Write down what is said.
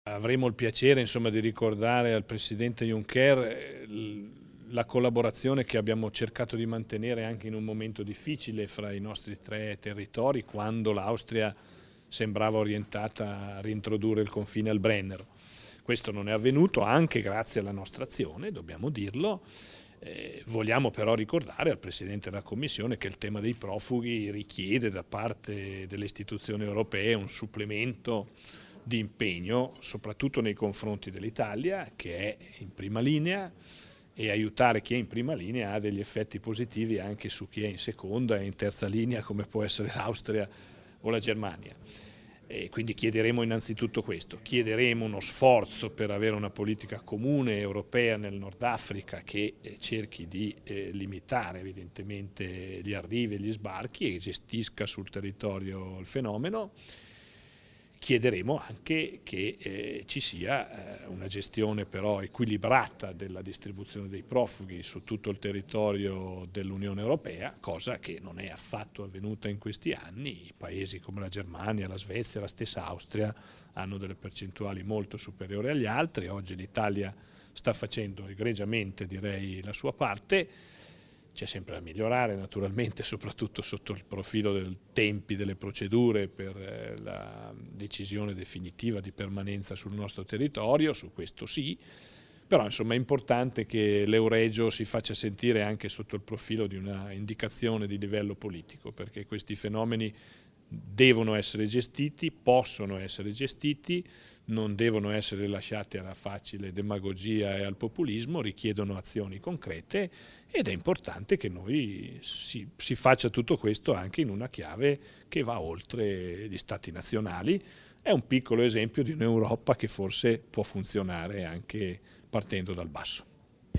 Avremo il piacere, insomma, di ricordare al Presidente Juncker la collaborazione che abbiamo cercato di mantenere anche in un momento difficile fra i nostri tre territori, quando l'Austria sembrava orientata a reintrodurre il confine al Brennero. Questo non è avvenuto anche grazie alla nostra azione, dobbiamo dirlo. Vogliamo però ricordare al Presidente della Commissione che il tema dei profughi richiede da parte delle istituzioni europee un supplemento di impegno, soprattutto nei confronti dell'Italia, che è in prima linea, e aiutare chi è in prima linea ha degli effetti positivi anche su chi è in seconda e in terza linea, come può essere l'Austria o la Germania. E quindi chiederemo innanzitutto questo, chiederemo uno sforzo per avere una politica comune europea nel Nord Africa che cerchi di limitare evidentemente gli arrivi e gli sbarchi e gestisca sul territorio il fenomeno. Chiederemo anche che ci sia una gestione però equilibrata della distribuzione dei profughi su tutto il territorio dell'Unione Europea, cosa che non è affatto avvenuta in questi anni. I paesi come la Germania, la Svezia, la stessa Austria hanno delle percentuali molto superiori agli altri. Oggi l'Italia sta facendo egregiamente, direi, la sua parte. C'è sempre da migliorare naturalmente, soprattutto sotto il profilo dei tempi delle procedure per la decisione definitiva di permanenza sul nostro territorio, su questo sì, però insomma è importante che l'Euregio si faccia sentire anche sotto il profilo di una indicazione di livello politico, perché questi fenomeni devono essere gestiti, possono essere gestiti, non devono essere lasciati alla facile demagogia e al populismo, richiedono azioni concrete ed è importante che noi si faccia tutto questo anche in una chiave che va oltre gli stati nazionali. È un piccolo esempio di un'Europa che forse può funzionare anche partendo dal basso.